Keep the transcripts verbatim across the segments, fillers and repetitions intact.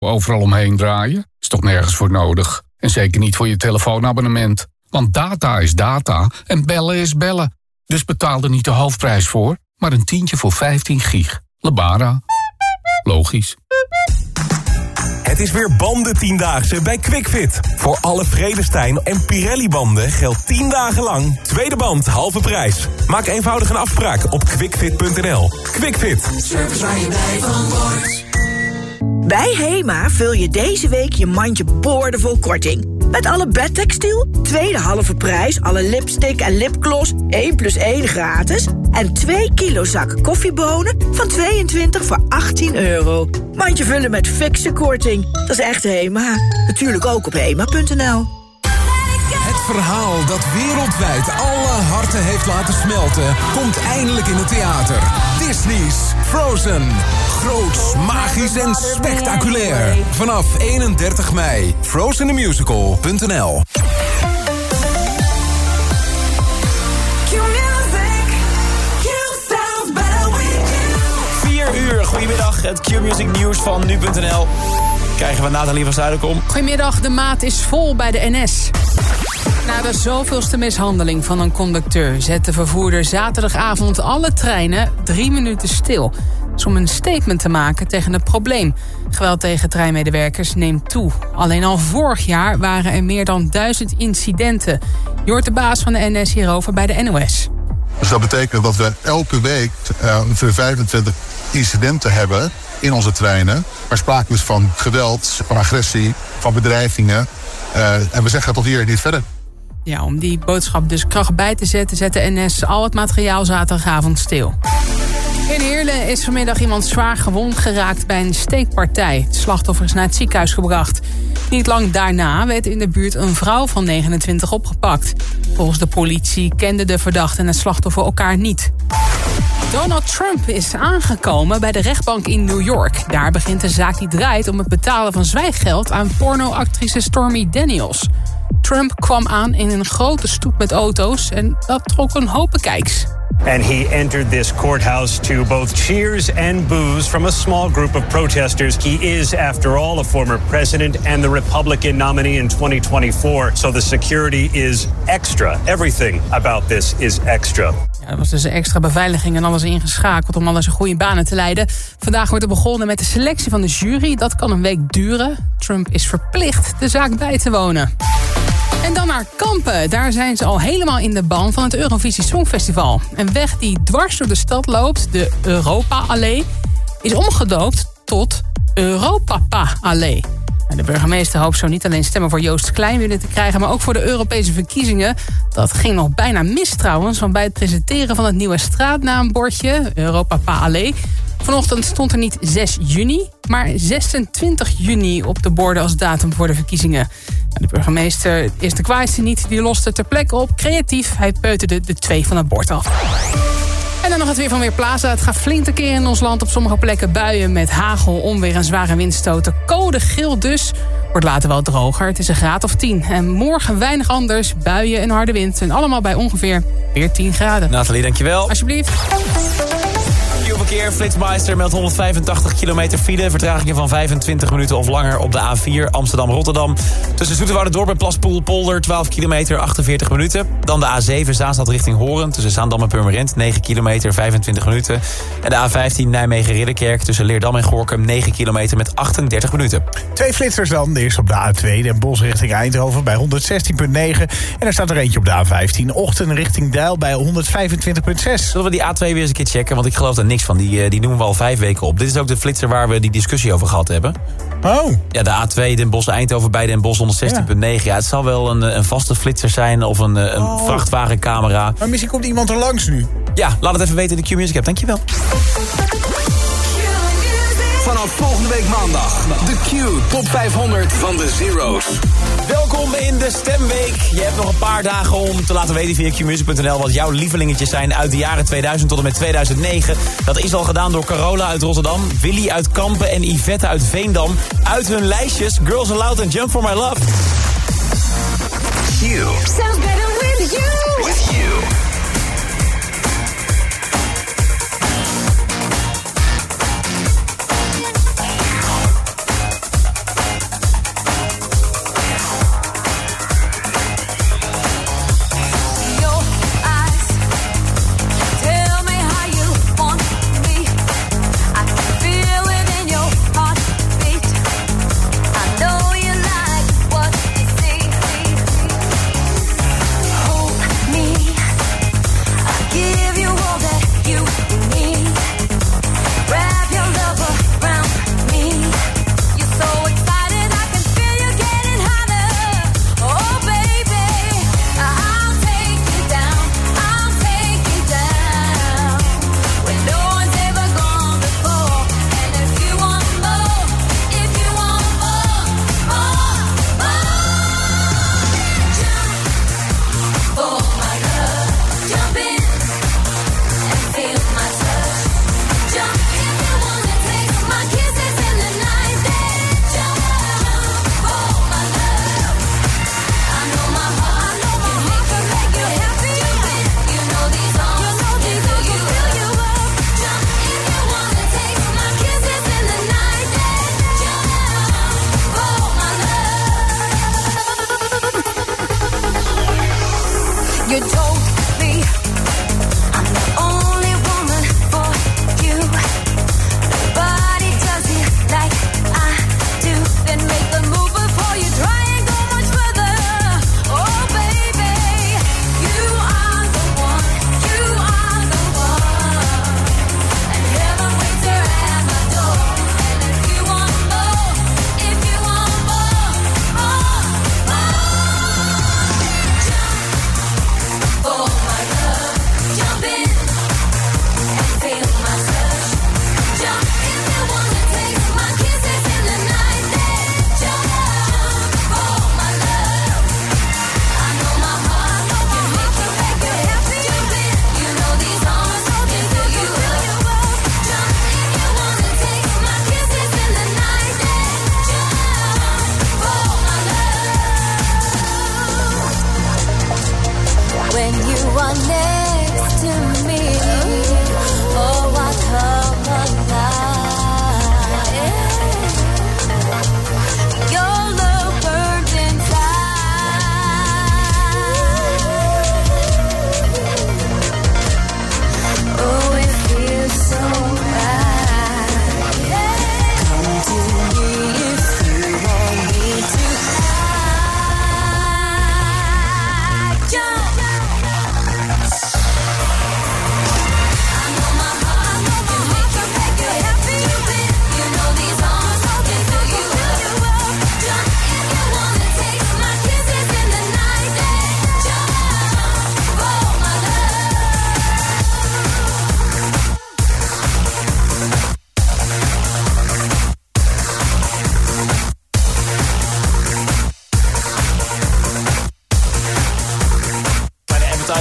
overal omheen draaien? Is toch nergens voor nodig? En zeker niet voor je telefoonabonnement. Want data is data en bellen is bellen. Dus betaal er niet de hoofdprijs voor, maar een tientje voor vijftien gig. Lebara. Logisch. Het is weer bandentiendaagse bij QuickFit. Voor alle Vredestein en Pirelli-banden geldt tien dagen lang tweede band halve prijs. Maak eenvoudig een afspraak op quickfit punt n l. QuickFit. Service waar je blij van wordt. Bij HEMA vul je deze week je mandje boordevol korting. Met alle bedtextiel, tweede halve prijs, alle lipstick en lipgloss, één plus één gratis. En twee kilo zak koffiebonen van tweeëntwintig voor achttien euro. Mandje vullen met fikse korting. Dat is echt HEMA. Natuurlijk ook op hema punt n l. Het verhaal dat wereldwijd alle harten heeft laten smelten, komt eindelijk in het theater. Disney's Frozen. Groots, magisch en spectaculair. Vanaf eenendertig mei. frozen the musical punt n l. vier uur, goedemiddag. Het Q-Music nieuws van nu punt n l. Krijgen we Nathalie van Zuiderkom. Goedemiddag, de maat is vol bij de N S. Na de zoveelste mishandeling van een conducteur zet de vervoerder zaterdagavond alle treinen drie minuten stil. Dus om een statement te maken tegen het probleem. Geweld tegen treinmedewerkers neemt toe. Alleen al vorig jaar waren er meer dan duizend incidenten. Je hoort de baas van de N S hierover bij de N O S. Dus dat betekent dat we elke week uh, vijfentwintig incidenten hebben in onze treinen. Waar sprake is van geweld, van agressie, van bedreigingen. Uh, en we zeggen tot hier niet verder. Ja, om die boodschap dus kracht bij te zetten, zet de N S al het materiaal zaterdagavond stil. In Heerlen is vanmiddag iemand zwaar gewond geraakt bij een steekpartij. Het slachtoffer is naar het ziekenhuis gebracht. Niet lang daarna werd in de buurt een vrouw van negenentwintig opgepakt. Volgens de politie kenden de verdachte en het slachtoffer elkaar niet. Donald Trump is aangekomen bij de rechtbank in New York. Daar begint de zaak die draait om het betalen van zwijggeld aan pornoactrice Stormy Daniels. Trump kwam aan in een grote stoet met auto's en dat trok een hoop bekijks. And he entered this courthouse to both cheers and boos from a small group of protesters. He is, after all, a former president and the Republican nominee in twenty twenty-four. So the security is extra. Everything about this is extra. Ja, er was dus een extra beveiliging en alles ingeschakeld om alles in goede banen te leiden. Vandaag wordt er begonnen met de selectie van de jury. Dat kan een week duren. Trump is verplicht de zaak bij te wonen. En dan naar Kampen. Daar zijn ze al helemaal in de ban van het Eurovisie Songfestival. Een weg die dwars door de stad loopt, de Europa-allee, is omgedoopt tot Europapa-allee. De burgemeester hoopt zo niet alleen stemmen voor Joost Klein willen te krijgen, maar ook voor de Europese verkiezingen. Dat ging nog bijna mis trouwens, want bij het presenteren van het nieuwe straatnaambordje, Europapa-allee, vanochtend stond er niet zes juni, maar zesentwintig juni op de borden als datum voor de verkiezingen. De burgemeester is de kwaaiste niet, die loste ter plekke op. Creatief, hij peuterde de twee van het bord af. En dan nog het weer van Weerplaza. Het gaat flink een keer in ons land. Op sommige plekken buien met hagel, onweer en zware windstoten. Code geel dus. Wordt later wel droger. Het is een graad of tien. En morgen weinig anders. Buien en harde wind. En allemaal bij ongeveer veertien graden. Nathalie, dankjewel. Alsjeblieft. Verkeer, Flitsmeister meldt honderdvijfentachtig kilometer file. Vertragingen van vijfentwintig minuten of langer op de A vier Amsterdam-Rotterdam. Tussen Zoeterwoude-Dorp en Plaspoel-Polder twaalf kilometer, achtenveertig minuten. Dan de A zeven Zaanstad richting Horen. Tussen Zaandam en Purmerend negen kilometer, vijfentwintig minuten. En de A vijftien Nijmegen-Ridderkerk tussen Leerdam en Gorinchem negen kilometer met achtendertig minuten. Twee flitsers dan. De eerste op de A twee Den Bosch richting Eindhoven bij honderdzestien komma negen. En er staat er eentje op de A vijftien Ochten richting Dijl bij honderdvijfentwintig komma zes. Zullen we die A twee weer eens een keer checken? Want ik geloof daar niks van. Die, die noemen we al vijf weken op. Dit is ook de flitser waar we die discussie over gehad hebben. Oh. Ja, de A twee Den Bosch-Eindhoven bij Den Bosch honderdzestien komma negen. Ja. ja, het zal wel een, een vaste flitser zijn of een, een oh. vrachtwagencamera. Maar misschien komt iemand er langs nu. Ja, laat het even weten in de Q-Music app. Dankjewel. Vanaf volgende week maandag. De Q Top vijfhonderd van de Zero's. Welkom in de Stemweek. Je hebt nog een paar dagen om te laten weten via Q music punt n l wat jouw lievelingetjes zijn uit de jaren tweeduizend tot en met tweeduizend negen. Dat is al gedaan door Carola uit Rotterdam, Willy uit Kampen en Yvette uit Veendam. Uit hun lijstjes Girls Aloud en Jump For My Love. Q. Sounds better with you. With you.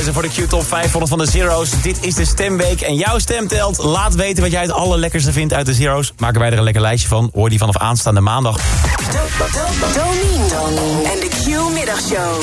ze voor de Q-top vijfhonderd van de Zero's. Dit is de stemweek en jouw stem telt. Laat weten wat jij het allerlekkerste vindt uit de Zero's. Maken wij er een lekker lijstje van. Hoor die vanaf aanstaande maandag. Domien en de Q-middagshow.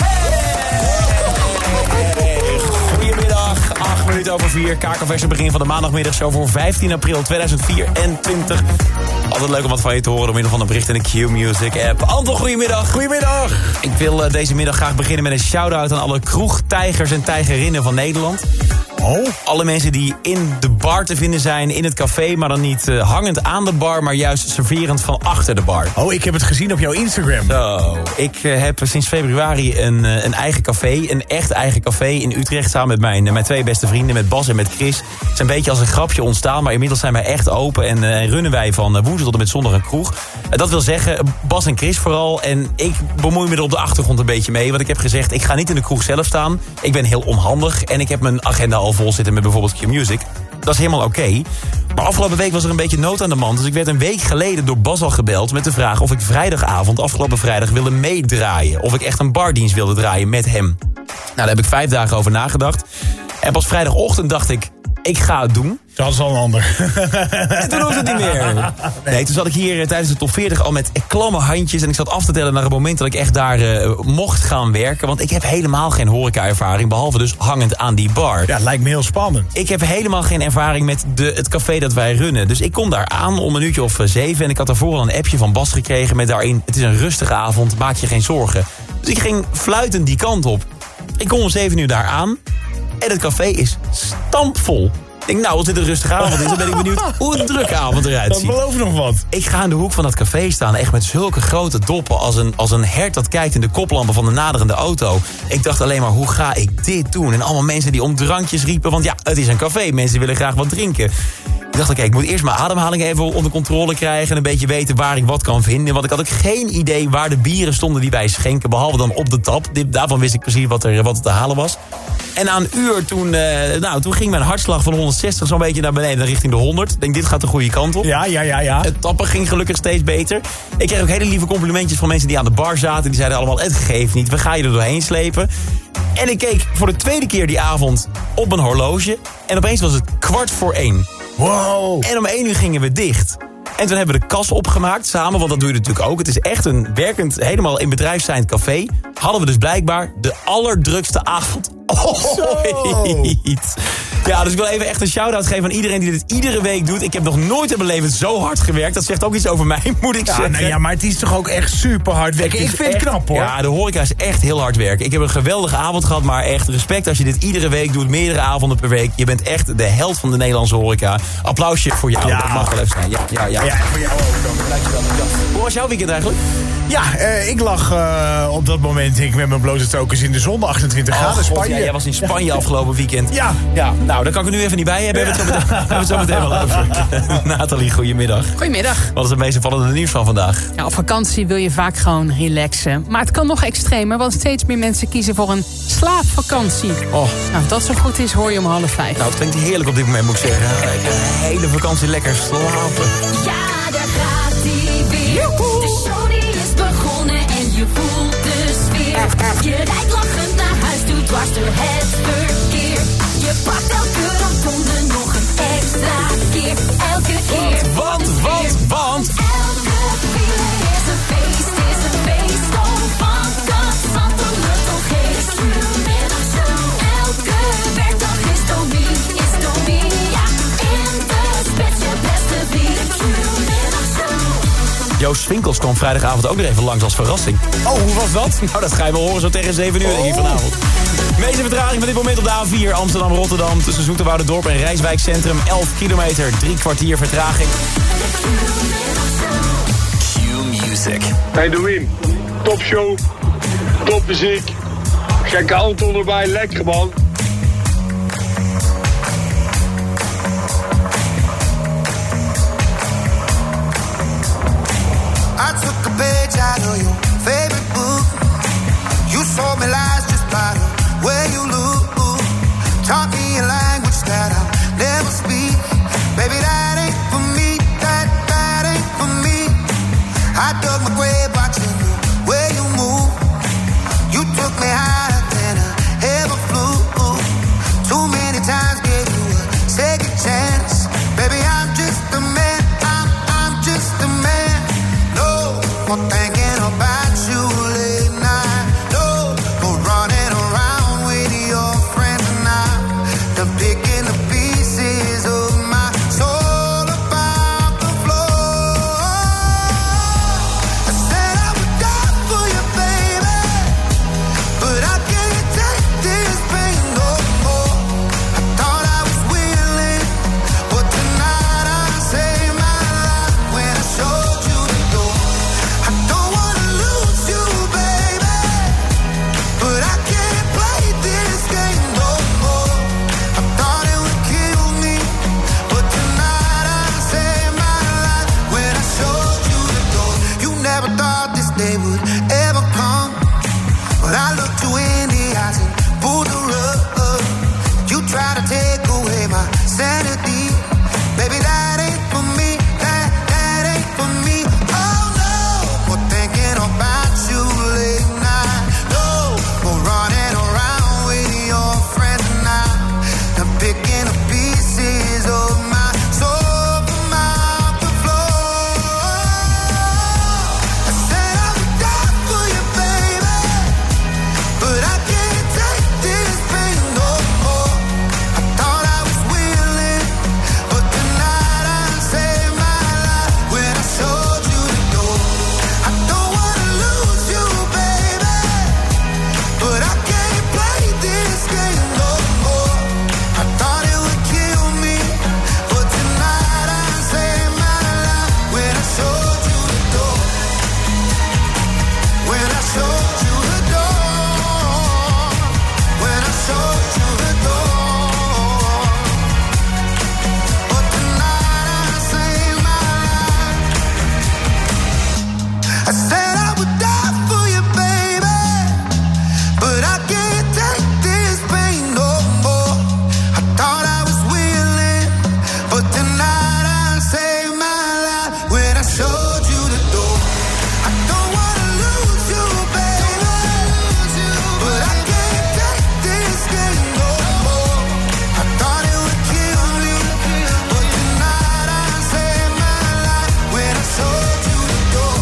Goedemiddag, acht minuten over vier. Kakelverse begin van de maandagmiddagshow voor vijftien april tweeduizend vierentwintig. Altijd leuk om wat van je te horen door middel van een bericht in de Q-Music app. Anton, goedemiddag. Goedemiddag. Ik wil uh, deze middag graag beginnen met een shout-out aan alle kroegtijgers en tijgerinnen van Nederland. Oh. Alle mensen die in de bar te vinden zijn, in het café, maar dan niet uh, hangend aan de bar, maar juist serverend van achter de bar. Oh, ik heb het gezien op jouw Instagram. Zo, ik uh, heb sinds februari een, uh, een eigen café, een echt eigen café in Utrecht, samen met mijn, uh, mijn twee beste vrienden, met Bas en met Chris. Het is een beetje als een grapje ontstaan, maar inmiddels zijn wij echt open en uh, runnen wij van uh, woensdag tot en met zondag een kroeg. Uh, dat wil zeggen, Bas en Chris vooral, en ik bemoei me er op de achtergrond een beetje mee, want ik heb gezegd, ik ga niet in de kroeg zelf staan. Ik ben heel onhandig en ik heb mijn agenda al vol zitten met bijvoorbeeld Q-Music. Dat is helemaal oké. Okay. Maar afgelopen week was er een beetje nood aan de man. Dus ik werd een week geleden door Bas al gebeld met de vraag of ik vrijdagavond, afgelopen vrijdag, wilde meedraaien. Of ik echt een bardienst wilde draaien met hem. Nou, daar heb ik vijf dagen over nagedacht. En pas vrijdagochtend dacht ik, ik ga het doen. Dat is al een ander. En toen hoefde het niet meer. Nee, toen zat ik hier uh, tijdens de top veertig al met klamme handjes. En ik zat af te tellen naar het moment dat ik echt daar uh, mocht gaan werken. Want ik heb helemaal geen horeca-ervaring. Behalve dus hangend aan die bar. Ja, het lijkt me heel spannend. Ik heb helemaal geen ervaring met de, het café dat wij runnen. Dus ik kom daar aan om een uurtje of uh, zeven. En ik had daarvoor al een appje van Bas gekregen met daarin: het is een rustige avond, maak je geen zorgen. Dus ik ging fluitend die kant op. Ik kom om zeven uur daar aan. En het café is stampvol. Ik denk, nou, als dit een rustige avond is, dan ben ik benieuwd hoe een drukke avond eruit ziet. Dat belooft nog wat. Ik ga in de hoek van dat café staan, echt met zulke grote doppen als een, als een hert dat kijkt in de koplampen van de naderende auto. Ik dacht alleen maar, hoe ga ik dit doen? En allemaal mensen die om drankjes riepen, want ja, het is een café. Mensen willen graag wat drinken. Ik dacht, oké, okay, ik moet eerst mijn ademhaling even onder controle krijgen en een beetje weten waar ik wat kan vinden. Want ik had ook geen idee waar de bieren stonden die wij schenken, behalve dan op de tap. Daarvan wist ik precies wat er, wat er te halen was. En na een uur, toen, uh, nou, toen ging mijn hartslag van honderdzestig zo'n beetje naar beneden richting de honderd. Ik denk, dit gaat de goede kant op. Ja, ja, ja, ja. Het tappen ging gelukkig steeds beter. Ik kreeg ook hele lieve complimentjes van mensen die aan de bar zaten. Die zeiden allemaal, het geeft niet, we gaan je er doorheen slepen. En ik keek voor de tweede keer die avond op mijn horloge. En opeens was het kwart voor één. Wow. En om één uur gingen we dicht. En toen hebben we de kas opgemaakt samen, want dat doe je natuurlijk ook. Het is echt een werkend, helemaal in bedrijf zijnd café. Hadden we dus blijkbaar de allerdrukste avond ooit. Ja, dus ik wil even echt een shout-out geven aan iedereen die dit iedere week doet. Ik heb nog nooit in mijn leven zo hard gewerkt. Dat zegt ook iets over mij, moet ik ja, zeggen. Nee, ja, maar het is toch ook echt super hard werken. Ik vind het knap, hoor. Ja, de horeca is echt heel hard werken. Ik heb een geweldige avond gehad, maar echt respect als je dit iedere week doet. Meerdere avonden per week. Je bent echt de held van de Nederlandse horeca. Applausje voor jou, ja. Dat mag wel even zijn. Ja, ja, ja. ja voor jou ook dan. Dankjewel. Hoe was jouw weekend eigenlijk? Ja, uh, ik lag uh, op dat moment ik met mijn blote tokens in de zon, achtentwintig graden, Spanje. Ja, jij was in Spanje afgelopen weekend. Ja. ja. Nou, daar kan ik er nu even niet bij hebben. Hebben we het zo meteen, hebben we het zo meteen wel over. Nathalie, goedemiddag. Goedemiddag. Wat is het meest opvallende nieuws van vandaag? Ja, op vakantie wil je vaak gewoon relaxen. Maar het kan nog extremer, want steeds meer mensen kiezen voor een slaapvakantie. Oh. Nou, of dat zo goed is, hoor je om half vijf. Nou, het klinkt heerlijk op dit moment, moet ik zeggen. De hele vakantie lekker slapen. Ja, daar gaat hij weer. Joehoe. De show die is begonnen en je voelt de sfeer. Je rijdt lachend naar huis, doet dwars door het verkeer. Je pakt elke rotonde nog een extra keer. Elke keer. Want, want, want. Elke file is een feest, is een feest. Om van dat zandelen toch is. Elke werkdag is Domien, is Domien. Ja, in de spits je beste vriend. Joost Swinkels kwam vrijdagavond ook nog even langs als verrassing. Oh, hoe was dat? Nou, dat ga je wel horen zo tegen zeven uur, denk ik, vanavond. De meeste vertraging van dit moment op de A vier Amsterdam-Rotterdam. Tussen Zoeterwouderdorp en Rijswijk Centrum. elf kilometer, drie kwartier vertraging. Q-Music. Hey Domien, top show, top muziek. Gekke Anton erbij, lekker man. I took a page out of your favorite book. You sold me lies just by the way you look. Taught me a language that I'll never speak. Baby, that ain't for me, that, that ain't for me. I dug my grave watching the way you move. You took me higher than I ever flew. more thinking about you late night. No more running around with your friends and I. Done picking the pieces of my soul about the floor. I said I would die for you, baby, but I can't take this pain no more. I thought I was willing, but tonight I saved my life when I showed you the door. I don't wanna lose you, baby, but I can't play this game no more. I thought it would kill me, but tonight I saved my life when I showed you the door. You never thought this day would ever come, but I looked you in the eyes and pulled the rug. You try to take away my sanity, baby, that ain't for me, that, that ain't for me. Oh no, more thinking about you late night. No, more running around with your friends and I. I'm picking the pieces of my soul from out the floor. I said I would die for you, baby, but I can't take this pain no more. I thought I was willing, but tonight I saved my life when I showed you the door. I don't wanna lose you, baby, but I can't play this game no more. I thought it would kill me, but tonight I saved my life when I showed you the door. When I showed you the door. When I showed you the door. But tonight I saved my life. I said I would die for you, baby, but I can't take this pain no more. I thought I was willing, but tonight I saved my life when I showed you the door. I don't wanna lose you, baby, but I can't take this game no more. I thought it would kill me, but tonight I saved my life when I showed you the door.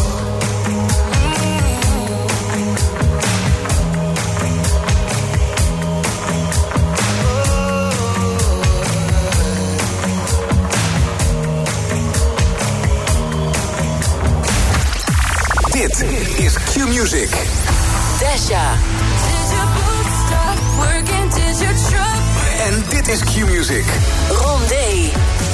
Dit is Q-Music. Desha. Did your boots stop working? Did your truck? En dit is Q-Music. Rondé.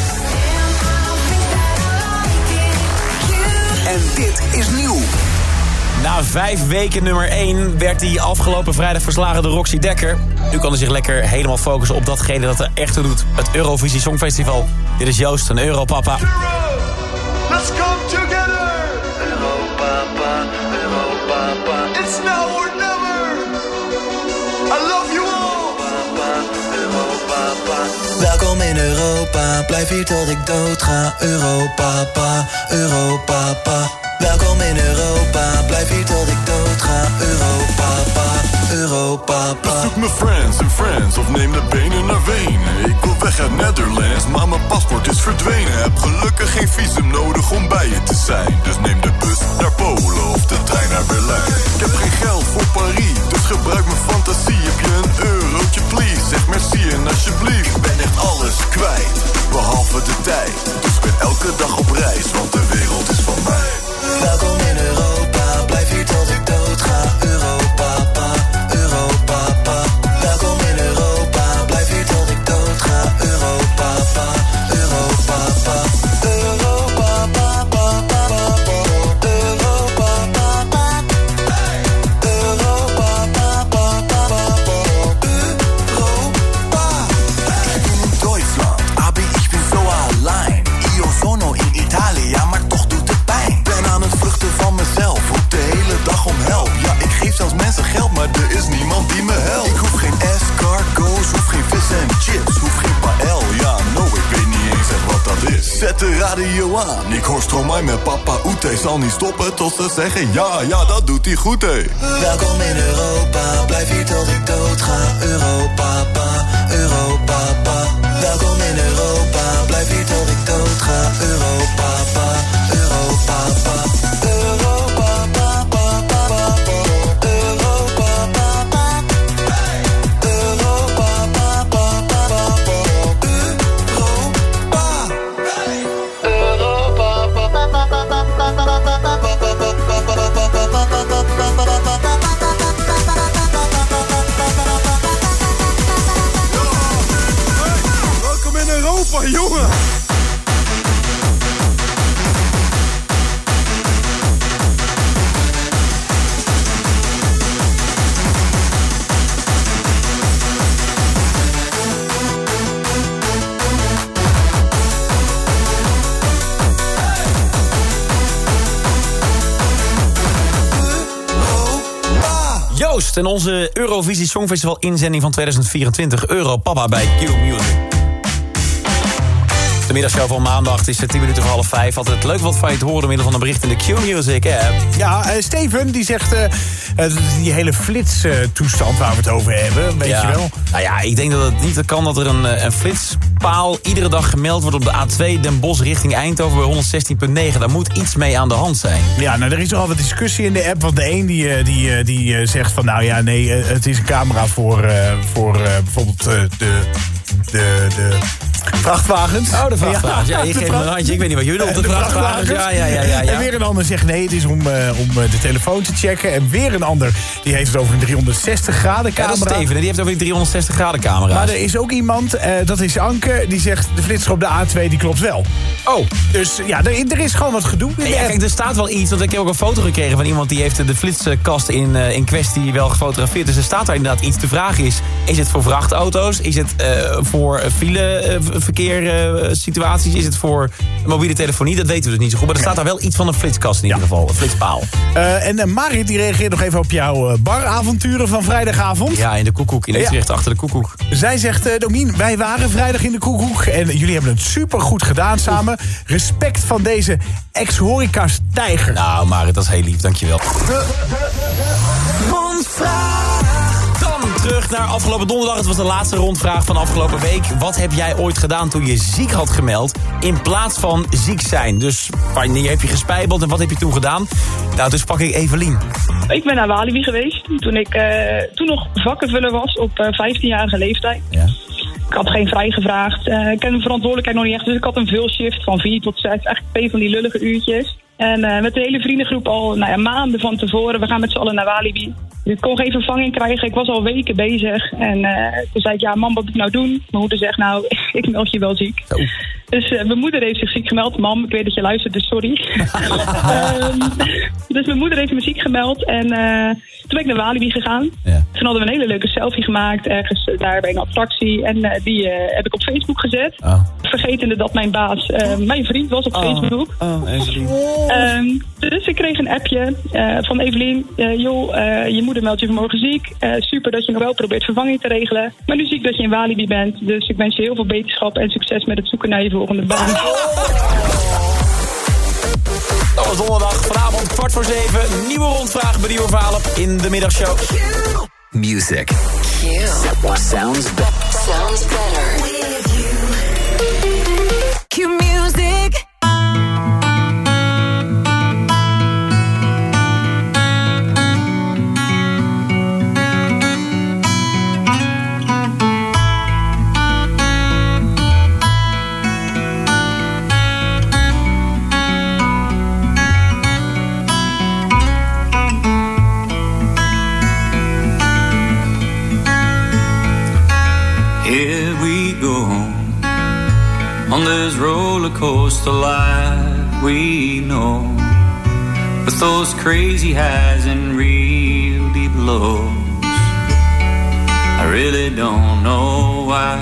En dit is nieuw. Na vijf weken nummer één werd hij afgelopen vrijdag verslagen door Roxy Dekker. Nu kan hij zich lekker helemaal focussen op datgene dat er echt toe doet. Het Eurovisie Songfestival. Dit is Joost, een Europapa. Let's come together. Europa, Europa. It's now or never. I love you all. Europa, Welkom in Europa, blijf hier tot ik dood ga. Europa, Europa. Welkom in Europa, blijf hier tot ik dood ga. Europa, Europa. Zoek mijn friends en friends of neem de benen naar Wenen. Ik wil weg uit Netherlands, maar mijn paspoort is verdwenen. Heb gelukkig geen visum nodig om bij je te zijn. Dus neem de bus naar Polen of de trein naar Berlijn. Ik heb geen geld voor Parijs, dus gebruik mijn fantasie. Heb je een eurotje please, zeg merci en alsjeblieft. Ik ben echt alles kwijt, behalve de tijd. Dus ik ben elke dag op reis, want de wereld is van mij. Welkom in Europa, blijf hier tot ik dood ga. Europa, Europa. Welkom in Europa, blijf hier tot ik dood ga. Europa, Europa. Duitsland, aber ich bin so allein. Io sono in Italia, maar toch doet het pijn. Ben aan het vluchten van mezelf, roep de hele dag om help. Ja, ik geef zelfs mensen geld, maar er is niemand die me helpt. Ik hoef geen escargots, hoef geen vis en chips, hoef geen paël. Ja, no, ik weet niet eens echt wat dat is. Zet de radio aan, ik hoor Stromae met Papa Oete. Zal niet stoppen tot ze zeggen ja, ja, dat doet hij goed, hé. Welkom in Europa, blijf hier tot ik dood ga. Europa, Europa. Welkom in Europa, blijf hier tot ik dood ga. Europa, Europa. Europa. Joost en onze Eurovisie Songfestival inzending van tweeduizend vierentwintig. Europapa bij Q-Music. De middagshow van maandag, het is tien minuten voor half vijf. Altijd leuk wat van je te horen door middel van een bericht in de Q-Music app. Ja, uh, Steven die zegt uh, uh, die hele flitstoestand uh, waar we het over hebben, weet ja. je wel. Nou ja, ik denk dat het niet kan dat er een, een flitspaal iedere dag gemeld wordt op de A twee Den Bosch richting Eindhoven bij honderdzestien komma negen. Daar moet iets mee aan de hand zijn. Ja, nou er is nogal wat discussie in de app, want de een die, die, die zegt van nou ja, nee, het is een camera voor, uh, voor uh, bijvoorbeeld uh, de... de, de vrachtwagens. Oh, de vrachtwagens. Ja, ja je geeft me een handje. Ik weet niet wat je bedoelt. De, de vrachtwagens. vrachtwagens. Ja, ja, ja, ja, ja. En weer een ander zegt nee, het is om, uh, om de telefoon te checken. En weer een ander, die heeft het over een driehonderdzestig graden camera. Ja, dat is Steven, die heeft het over een driehonderdzestig graden camera. Maar er is ook iemand, uh, dat is Anke, die zegt de flitser op de A twee, die klopt wel. Oh. Dus ja, er, er is gewoon wat gedoe. Ja, ja, kijk, er staat wel iets, want ik heb ook een foto gekregen van iemand die heeft de flitskast in, uh, in kwestie wel gefotografeerd. Dus er staat daar inderdaad iets. De vraag is, is het voor vrachtauto's? Is het uh, voor fileverkeer uh, situaties? Is het voor mobiele telefonie? Dat weten we dus niet zo goed. Maar er staat daar wel iets van een flitskast in ieder geval. Een flitspaal. Uh, en uh, Marit die reageert nog even op jouw uh, baravonturen van vrijdagavond. Ja, in de Koekoek. In Utrecht, ja. Achter de Koekoek. Zij zegt, uh, Domien, wij waren vrijdag in de Koekoek. En jullie hebben het supergoed gedaan samen. Respect van deze ex-horeca-stijger. Nou, Marit, dat is heel lief. Dankjewel. Dan terug naar afgelopen donderdag. Het was de laatste rondvraag van afgelopen week. Wat heb jij ooit gedaan toen je ziek had gemeld in plaats van ziek zijn? Dus wanneer heb je gespijbeld en wat heb je toen gedaan? Nou, dus pak ik Evelien. Ik ben naar Walibi geweest toen ik uh, toen nog vakkenvuller was op uh, vijftienjarige leeftijd. Ja. Ik had geen vrij gevraagd. Uh, ik ken mijn verantwoordelijkheid nog niet echt. Dus ik had een veelshift van vier tot zes. Echt twee van die lullige uurtjes. En uh, met de hele vriendengroep al nou ja, maanden van tevoren. We gaan met z'n allen naar Walibi. Dus ik kon geen vervanging krijgen. Ik was al weken bezig. En uh, toen zei ik, ja mam, wat moet ik nou doen? Mijn moeder zegt, nou, ik meld je wel ziek. Oh. Dus uh, mijn moeder heeft zich ziek gemeld. Mam, ik weet dat je luistert, dus sorry. um, dus mijn moeder heeft me ziek gemeld. En uh, toen ben ik naar Walibi gegaan. Ja. Toen hadden we een hele leuke selfie gemaakt. Ergens daar bij een attractie. En uh, die uh, heb ik op Facebook gezet. Oh. Vergetende dat mijn baas uh, mijn vriend was op oh. Facebook. Oh, Evelien. Um, dus ik kreeg een appje uh, van Evelien. Uh, joh, uh, je moeder meldt je vanmorgen ziek. Uh, super dat je nog wel probeert vervanging te regelen. Maar nu zie ik dat je in Walibi bent. Dus ik wens je heel veel beterschap en succes met het zoeken naar je volgende baan. Dat was donderdag, vanavond kwart voor zeven. Nieuwe rondvraag bij Nieuwe Verhalen in de middagshow. Music. Q. Sounds, be- sounds better. With you. Q Music. On this roller coaster life we know, with those crazy highs and real deep lows, I really don't know why.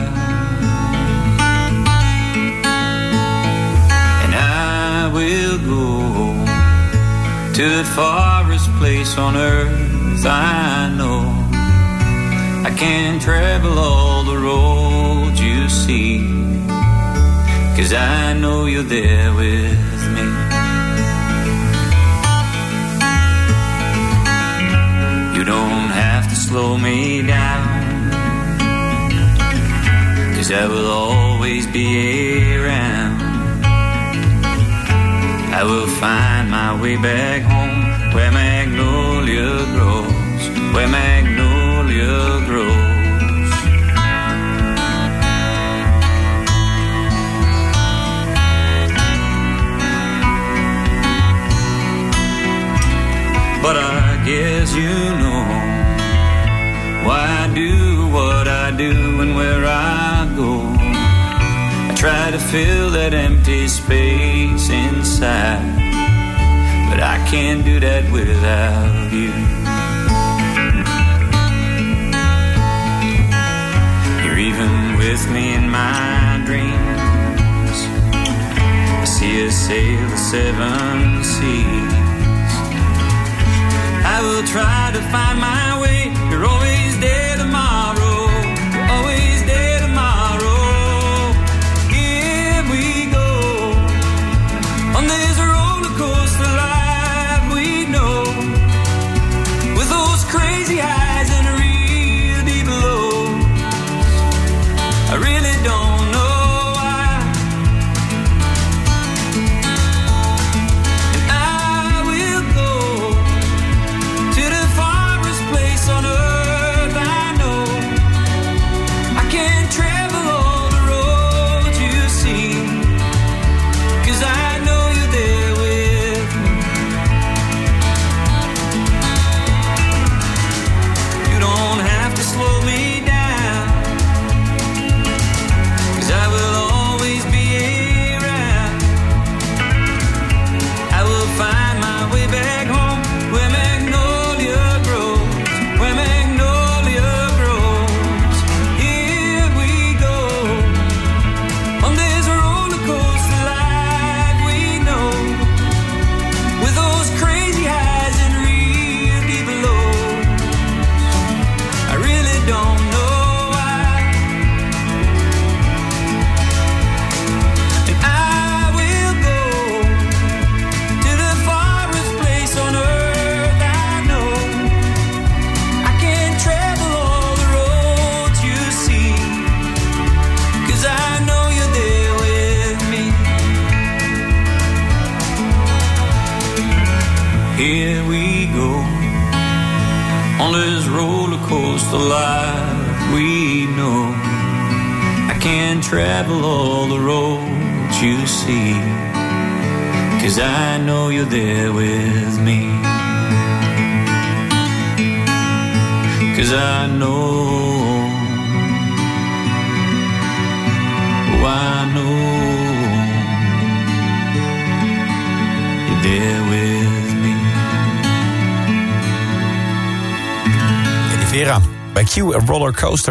And I will go to the farthest place on earth I know. I can travel all the roads you see, 'cause I know you're there with me. You don't have to slow me down, 'cause I will always be around. I will find my way back home, where magnolia grows, where magnolia grows. But I guess you know why I do what I do and where I go. I try to fill that empty space inside, but I can't do that without you. You're even with me in my dreams. I see us sail the seven seas. I will try to find my way. You're always there tomorrow, always there tomorrow. Here we go on this roller coaster life we know, with those crazy highs and real deep lows. I really don't know. The life we know, I can't travel all the roads you see, 'cause I know you're there with me, 'cause I know, oh I know you're there with me. Vera, bij Q een rollercoaster.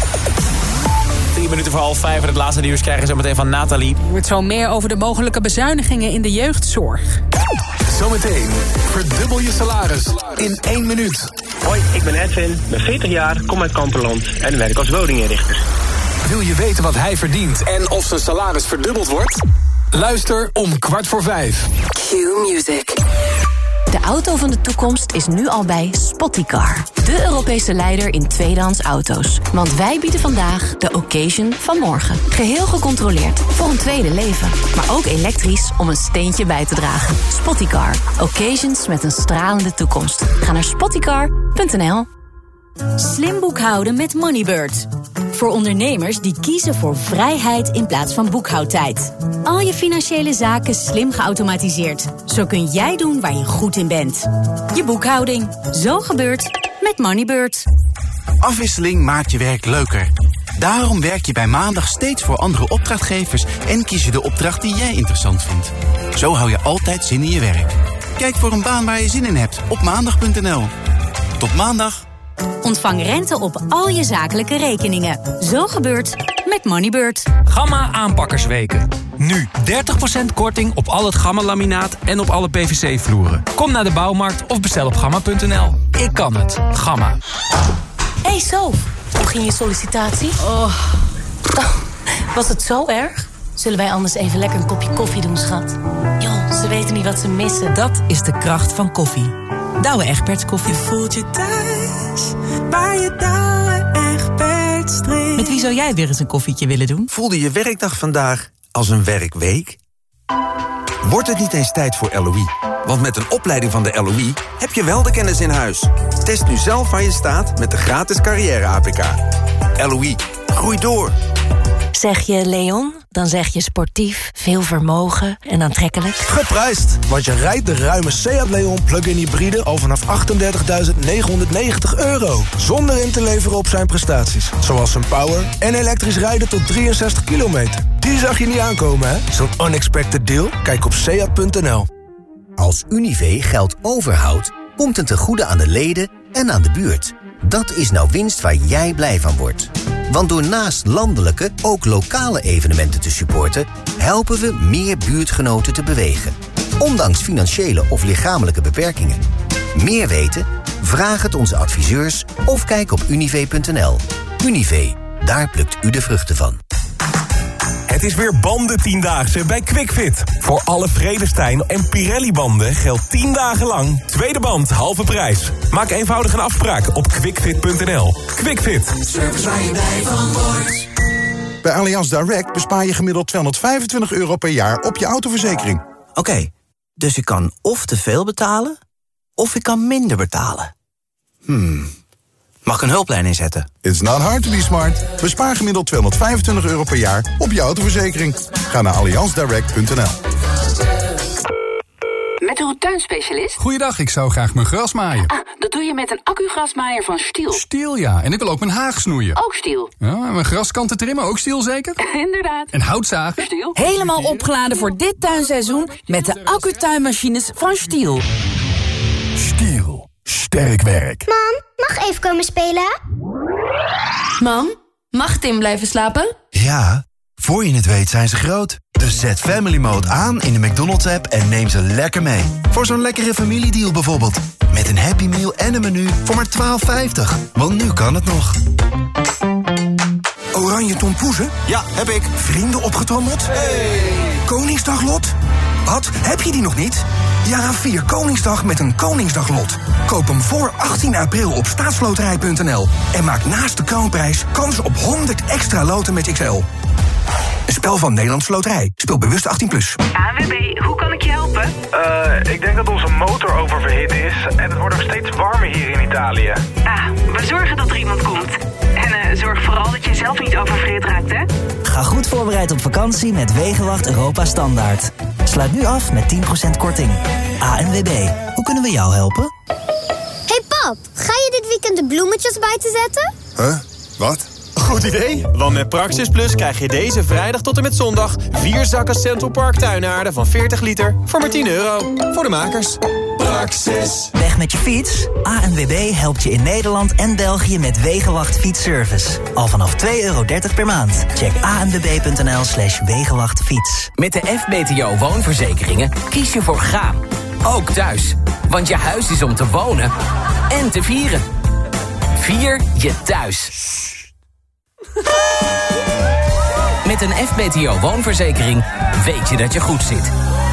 Drie minuten voor half vijf en het laatste nieuws krijgen we zo meteen van Nathalie. Je hoort zo meer over de mogelijke bezuinigingen in de jeugdzorg. Zometeen verdubbel je salaris in één minuut. Hoi, ik ben Edwin, ben veertig jaar, kom uit Kamperland en werk als woninginrichter. Wil je weten wat hij verdient en of zijn salaris verdubbeld wordt? Luister om kwart voor vijf. Q Music. De auto van de toekomst is nu al bij Spottycar. De Europese leider in tweedehands auto's. Want wij bieden vandaag de occasion van morgen. Geheel gecontroleerd voor een tweede leven. Maar ook elektrisch om een steentje bij te dragen. Spottycar. Occasions met een stralende toekomst. Ga naar spottycar punt n l. Slim boekhouden met Moneybird. Voor ondernemers die kiezen voor vrijheid in plaats van boekhoudtijd. Al je financiële zaken slim geautomatiseerd. Zo kun jij doen waar je goed in bent. Je boekhouding. Zo gebeurt met Moneybird. Afwisseling maakt je werk leuker. Daarom werk je bij Maandag steeds voor andere opdrachtgevers en kies je de opdracht die jij interessant vindt. Zo hou je altijd zin in je werk. Kijk voor een baan waar je zin in hebt op maandag punt n l. Tot maandag. Ontvang rente op al je zakelijke rekeningen. Zo gebeurt met Moneybird. Gamma aanpakkersweken. Nu dertig procent korting op al het Gamma-laminaat en op alle P V C-vloeren. Kom naar de bouwmarkt of bestel op gamma punt n l. Ik kan het. Gamma. Hey Sof, hoe ging je sollicitatie? Oh. Was het zo erg? Zullen wij anders even lekker een kopje koffie doen, schat? Joh, ze weten niet wat ze missen. Dat is de kracht van koffie. Douwe Egberts koffie. Je voelt je thuis, bij je Douwe Egberts drink. Met wie zou jij weer eens een koffietje willen doen? Voelde je werkdag vandaag als een werkweek? Wordt het niet eens tijd voor L O I? Want met een opleiding van de L O I heb je wel de kennis in huis. Test nu zelf waar je staat met de gratis carrière-A P K. L O I, groei door. Zeg je Leon, dan zeg je sportief, veel vermogen en aantrekkelijk. Geprijsd, want je rijdt de ruime Seat Leon plug-in hybride al vanaf achtendertigduizend negenhonderdnegentig euro. Zonder in te leveren op zijn prestaties. Zoals zijn power en elektrisch rijden tot drieënzestig kilometer. Die zag je niet aankomen, hè? Zo'n unexpected deal? Kijk op seat punt n l. Als Univé geld overhoudt, komt het ten goede aan de leden en aan de buurt. Dat is nou winst waar jij blij van wordt. Want door naast landelijke ook lokale evenementen te supporten, helpen we meer buurtgenoten te bewegen. Ondanks financiële of lichamelijke beperkingen. Meer weten? Vraag het onze adviseurs of kijk op unive punt n l. Unive, daar plukt u de vruchten van. Het is weer bandentiendaagse bij QuickFit. Voor alle Vredestein en Pirelli-banden geldt tien dagen lang tweede band halve prijs. Maak eenvoudig een afspraak op quickfit punt n l. QuickFit. Service waar je blij van wordt. Bij Allianz Direct bespaar je gemiddeld tweehonderdvijfentwintig euro per jaar op je autoverzekering. Oké, okay, dus ik kan of te veel betalen, of ik kan minder betalen. Hmm, mag ik een hulplijn inzetten? It's not hard to be smart. Bespaar gemiddeld tweehonderdvijfentwintig euro per jaar op je autoverzekering. Ga naar allianz direct punt n l. Met uw tuinspecialist? Goeiedag, ik zou graag mijn gras maaien. Ah, dat doe je met een accugrasmaaier van Stiel. Stiel, ja. En ik wil ook mijn haag snoeien. Ook Stiel. Ja, en mijn graskanten trimmen, ook Stiel zeker? Inderdaad. En houtzagen? Stiel. Helemaal opgeladen voor dit tuinseizoen met de accutuinmachines van Stiel. Stiel. Sterk werk. Mam, mag even komen spelen? Mam, mag Tim blijven slapen? Ja, voor je het weet zijn ze groot. Dus zet Family Mode aan in de McDonald's app en neem ze lekker mee. Voor zo'n lekkere familiedeal bijvoorbeeld. Met een Happy Meal en een menu voor maar twaalf vijftig. Want nu kan het nog. Oranje tompoezen? Ja, heb ik. Vrienden opgetrommeld? Hey. Koningsdaglot? Wat? Heb je die nog niet? Ja, vier Koningsdag met een Koningsdaglot. Koop hem voor achttien april op staatsloterij punt n l. En maak naast de kroonprijs kans op honderd extra loten met X L. Een spel van Nederlandse Loterij. Speel bewust achttien plus. A N W B, hoe kan ik je helpen? Uh, ik denk dat onze motor oververhit is en het wordt nog steeds warmer hier in Italië. Ah, we zorgen dat er iemand komt. En uh, zorg vooral dat je zelf niet oververhit raakt, hè? Ga goed voorbereid op vakantie met Wegenwacht Europa Standaard. Sluit nu af met tien procent korting. A N W B, hoe kunnen we jou helpen? Hey pap, ga je dit weekend de bloemetjes buiten zetten? Huh? Wat? Goed idee, want met Praxis Plus krijg je deze vrijdag tot en met zondag vier zakken Central Park tuinaarden van veertig liter voor maar tien euro. Voor de makers. Praxis. Weg met je fiets? A N W B helpt je in Nederland en België met Wegenwacht fietsservice. Al vanaf twee euro dertig per maand. Check a n w b punt n l slash wegenwachtfiets. Met de F B T O woonverzekeringen kies je voor gaan. Ook thuis. Want je huis is om te wonen en te vieren. Vier je thuis. Met een F B T O woonverzekering weet je dat je goed zit.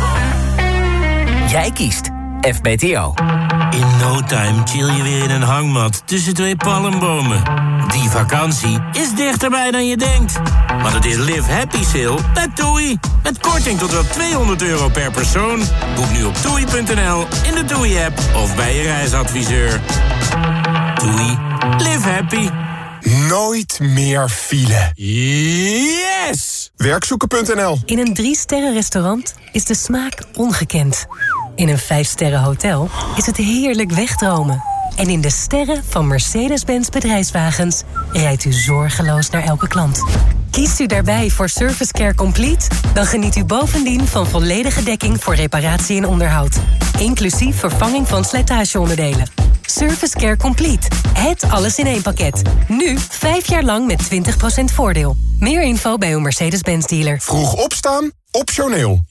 Jij kiest F B T O. In no time chill je weer in een hangmat tussen twee palmbomen. Die vakantie is dichterbij dan je denkt. Want het is Live Happy Sale bij TUI. Met korting tot wel tweehonderd euro per persoon. Boek nu op toei punt n l, in de TUI-app of bij je reisadviseur. TUI. Live happy. Nooit meer file. Yes! werkzoeken punt n l. In een drie-sterren restaurant is de smaak ongekend. In een vijf-sterren hotel is het heerlijk wegdromen. En in de sterren van Mercedes-Benz bedrijfswagens rijdt u zorgeloos naar elke klant. Kiest u daarbij voor Service Care Complete? Dan geniet u bovendien van volledige dekking voor reparatie en onderhoud. Inclusief vervanging van slijtageonderdelen. Service Care Complete. Het alles in één pakket. Nu vijf jaar lang met twintig procent voordeel. Meer info bij uw Mercedes-Benz dealer. Vroeg opstaan? Optioneel.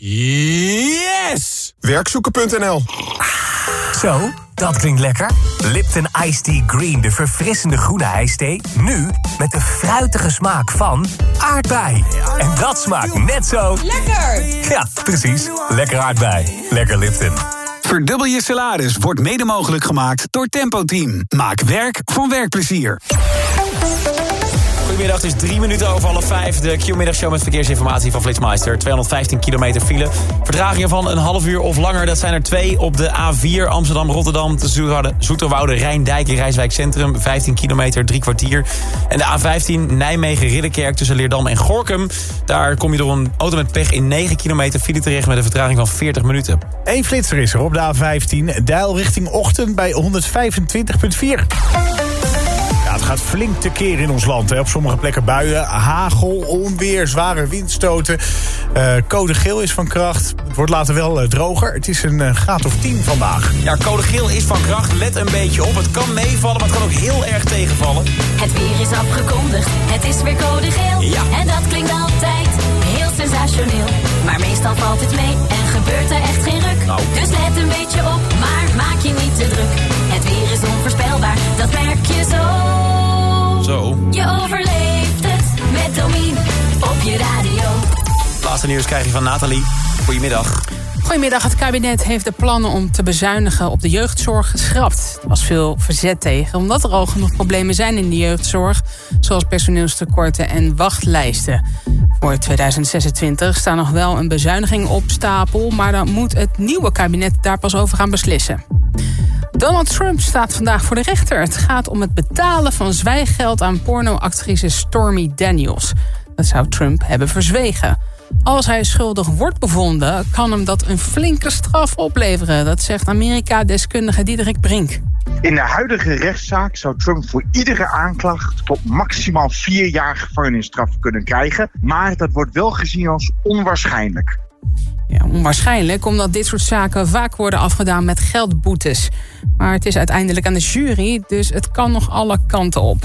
Yes! werkzoeken punt n l. Zo, dat klinkt lekker. Lipton Iced Tea Green, de verfrissende groene ijsthee. Nu met de fruitige smaak van aardbei. En dat smaakt net zo... Lekker! Ja, precies. Lekker aardbei. Lekker Lipton. Verdubbel je salaris wordt mede mogelijk gemaakt door Tempo Team. Maak werk van werkplezier. Goedemiddag, het is drie minuten over half vijf. De Q-middagshow met verkeersinformatie van Flitsmeister. tweehonderdvijftien kilometer file. Vertragingen van een half uur of langer. Dat zijn er twee op de A vier Amsterdam-Rotterdam. Tussen Zoeterwoude, Rijndijk en Rijswijk Centrum. vijftien kilometer, drie kwartier. En de A vijftien Nijmegen-Ridderkerk tussen Leerdam en Gorinchem. Daar kom je door een auto met pech in negen kilometer file terecht met een vertraging van veertig minuten. Eén flitser is er op de A vijftien. Dijl richting Ochten bij honderdvijfentwintig komma vier. Ja, het gaat flink tekeer in ons land. Hè. Op sommige plekken buien, hagel, onweer, zware windstoten. Uh, code geel is van kracht. Het wordt later wel uh, droger. Het is een uh, graad of tien vandaag. Ja, code geel is van kracht. Let een beetje op. Het kan meevallen, maar het kan ook heel erg tegenvallen. Het weer is afgekondigd. Het is weer code geel. Ja. En dat klinkt altijd heel sensationeel. Maar meestal valt het mee en gebeurt er echt geen ruk. Nou. Dus let een beetje op, maar maak je niet te druk. Het weer is onvoorspelbaar. laatste nieuws krijg je van Nathalie. Goedemiddag. Goedemiddag. Het kabinet heeft de plannen om te bezuinigen op de jeugdzorg geschrapt. Er was veel verzet tegen, omdat er al genoeg problemen zijn in de jeugdzorg, zoals personeelstekorten en wachtlijsten. Voor tweeduizend zesentwintig staat nog wel een bezuiniging op stapel, maar dan moet het nieuwe kabinet daar pas over gaan beslissen. Donald Trump staat vandaag voor de rechter. Het gaat om het betalen van zwijggeld aan pornoactrice Stormy Daniels. Dat zou Trump hebben verzwegen. Als hij schuldig wordt bevonden, kan hem dat een flinke straf opleveren. Dat zegt Amerika-deskundige Diederik Brink. In de huidige rechtszaak zou Trump voor iedere aanklacht tot maximaal vier jaar gevangenisstraf kunnen krijgen. Maar dat wordt wel gezien als onwaarschijnlijk. Ja, onwaarschijnlijk, omdat dit soort zaken vaak worden afgedaan met geldboetes. Maar het is uiteindelijk aan de jury, dus het kan nog alle kanten op.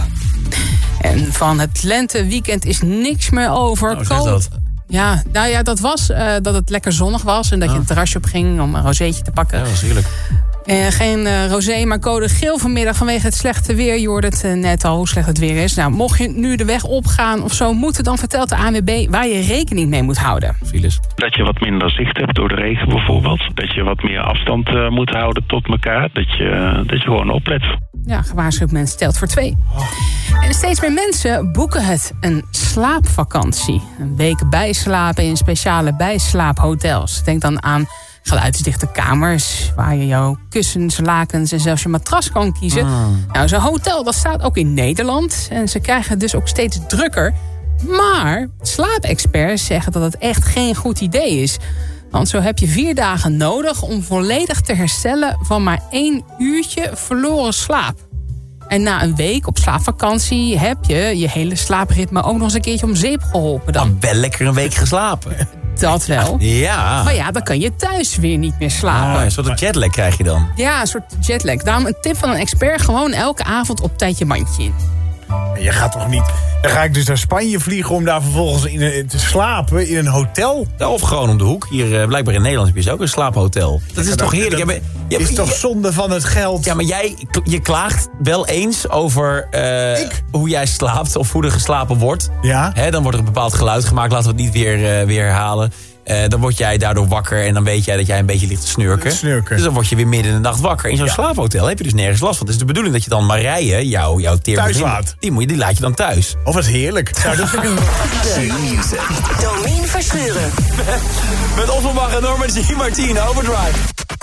En van het lenteweekend is niks meer over. Oh, zeg dat. Ja, nou ja, dat was uh, dat het lekker zonnig was en dat je een terrasje op ging om een rozeetje te pakken. Ja, dat was heerlijk. Uh, geen uh, rosé, maar code geel vanmiddag vanwege het slechte weer. Je hoorde het uh, net al hoe slecht het weer is. Nou, mocht je nu de weg opgaan of zo moeten, dan vertelt de A N W B waar je rekening mee moet houden. Files. Dat je wat minder zicht hebt door de regen bijvoorbeeld. Dat je wat meer afstand uh, moet houden tot elkaar. Dat je, uh, dat je gewoon oplet. Ja, gewaarschuwd mens stelt voor twee. Oh. En steeds meer mensen boeken het een slaapvakantie. Een week bijslapen in speciale bijslaaphotels. Denk dan aan geluidsdichte kamers, waar je jouw kussens, lakens en zelfs je matras kan kiezen. Mm. Nou, zo'n hotel dat staat ook in Nederland. En ze krijgen het dus ook steeds drukker. Maar slaapexperts zeggen dat het echt geen goed idee is. Want zo heb je vier dagen nodig om volledig te herstellen van maar één uurtje verloren slaap. En na een week op slaapvakantie heb je je hele slaapritme ook nog eens een keertje om zeep geholpen. Dan, dan wel lekker een week geslapen. Dat wel. Ja. Maar ja, dan kan je thuis weer niet meer slapen. Oh, een soort jetlag krijg je dan. Ja, een soort jetlag. Daarom een tip van een expert: gewoon elke avond op tijd je mandje in. Je gaat toch niet... Dan ga ik dus naar Spanje vliegen om daar vervolgens in een, te slapen in een hotel? Ja, of gewoon om de hoek. Hier uh, blijkbaar in Nederland heb je ook een slaaphotel. Dat is ja, toch dat, heerlijk? Dat je, is je, toch zonde van het geld? Ja, maar jij je klaagt wel eens over uh, hoe jij slaapt of hoe er geslapen wordt. Ja? He, dan wordt er een bepaald geluid gemaakt. Laten we het niet weer, uh, weer herhalen. Uh, dan word jij daardoor wakker en dan weet jij dat jij een beetje ligt te snurken. snurken. Dus dan word je weer midden in de nacht wakker. In zo'n ja. slaaphotel heb je dus nergens last van. Het is de bedoeling dat je dan Marije, jouw, jouw thuis laat. Die, moet je, die laat je dan thuis. Oh, wat heerlijk. Nou, dat vind ik een Domien Verschuren. Met Offenbach en Norman G. Martin, Overdrive.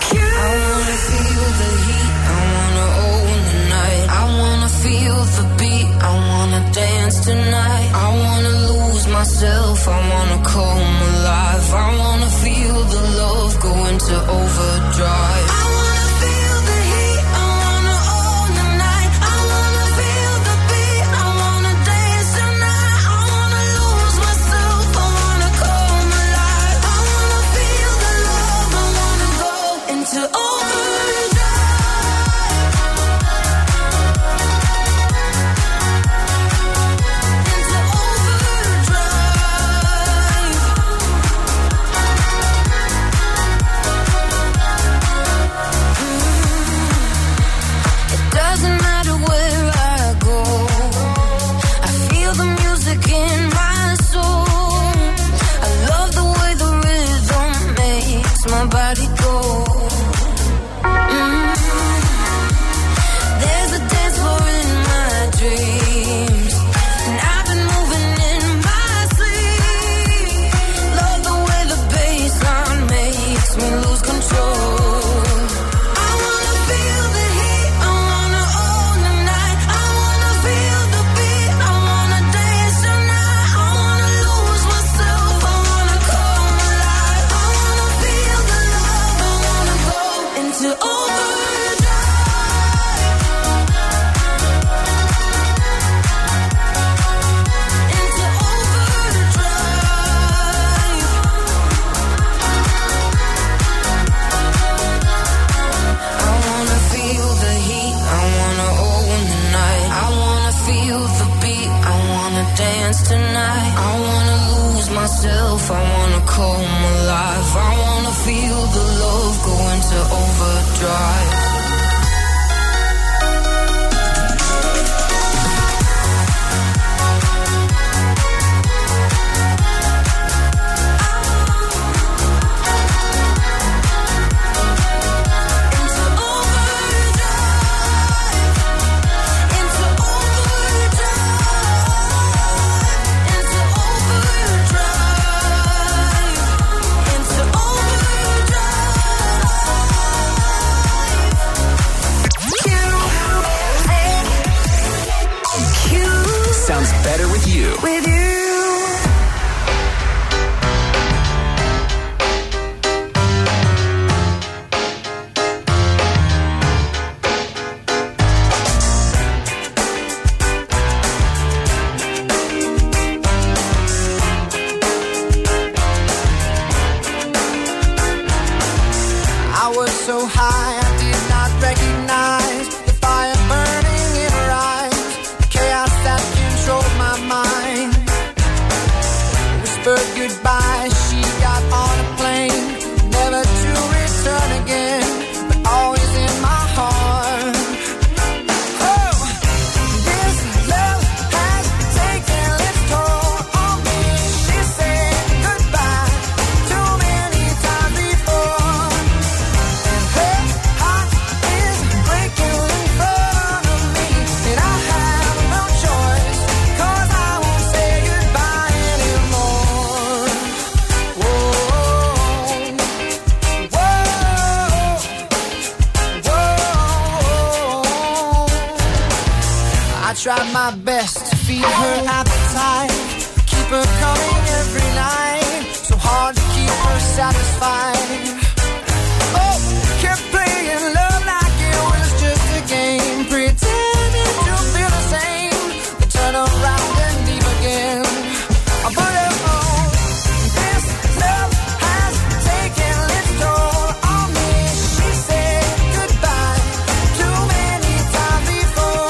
Feel the beat, I wanna dance tonight. I wanna lose myself, I wanna come alive. I wanna feel the love go into overdrive. I wanna feel the heat, I wanna own the night. I wanna feel the beat, I wanna dance tonight. I wanna lose myself, I wanna come alive. I wanna feel the love, I wanna go into overdrive. My body go. Mm. There's a dance floor in my dreams, and I've been moving in my sleep. Love the way the bassline makes me lose control. I wanna feel the heat, I wanna own the night. I wanna feel the beat, I wanna dance tonight. I wanna lose myself, I wanna come alive. I wanna feel into overdrive. Into overdrive. I wanna feel the heat, I wanna own the night. I wanna feel the beat, I wanna dance tonight. I wanna lose myself, I wanna come alive. I wanna feel the love go into overdrive. I sounds better with you. With you. So high, I did not recognize the fire burning in her eyes, the chaos that controlled my mind. Whispered goodbye, she got on a plane, never to return again, but always in my heart. Oh, this love has taken its toll on me. She said goodbye too many times before. I tried my best to feed her appetite, keep her coming every night, so hard to keep her satisfied. Oh, kept playing love like it was just a game, pretending to feel the same, then turn around and leave again. I put it on. This love has taken its toll on me. She said goodbye too many times before.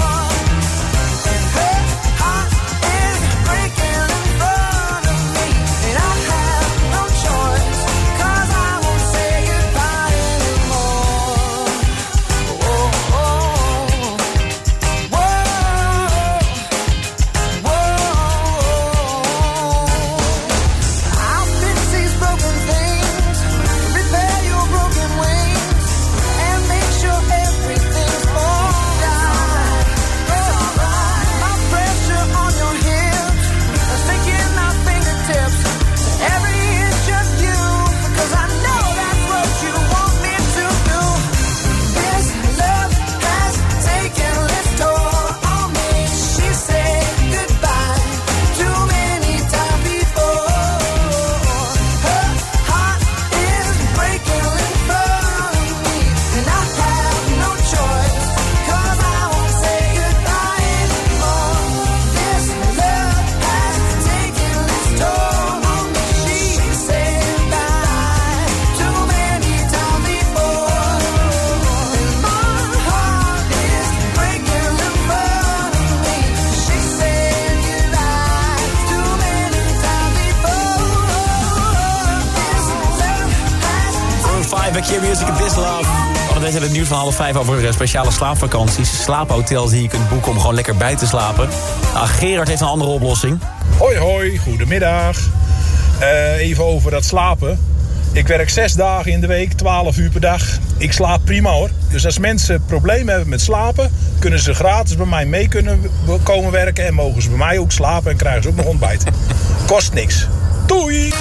Q-Music en This Love. We hadden net in het nieuws van half vijf over speciale slaapvakanties. Slaaphotels die je kunt boeken om gewoon lekker bij te slapen. Nou, Gerard heeft een andere oplossing. Hoi hoi, goedemiddag. Uh, even over dat slapen. Ik werk zes dagen in de week, twaalf uur per dag. Ik slaap prima hoor. Dus als mensen problemen hebben met slapen, kunnen ze gratis bij mij mee kunnen komen werken. En mogen ze bij mij ook slapen en krijgen ze ook nog ontbijt. Kost niks. Doei!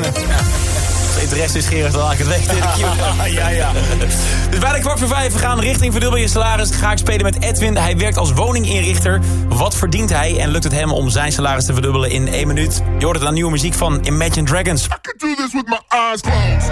Interesse is Gerard, dan laat ik het weten in de Q. ja, ja. Dus bij de kwart voor vijf, we gaan richting verdubbel je salaris. Ga ik spelen met Edwin. Hij werkt als woninginrichter. Wat verdient hij en lukt het hem om zijn salaris te verdubbelen in één minuut? Je hoort het aan nieuwe muziek van Imagine Dragons. I can do this with my eyes closed.